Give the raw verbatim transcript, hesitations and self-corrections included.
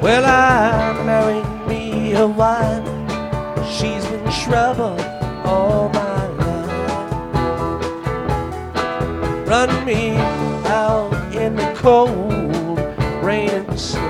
Well, I married me a wife. She's been trouble all my life. Run me out in the cold rain and snow.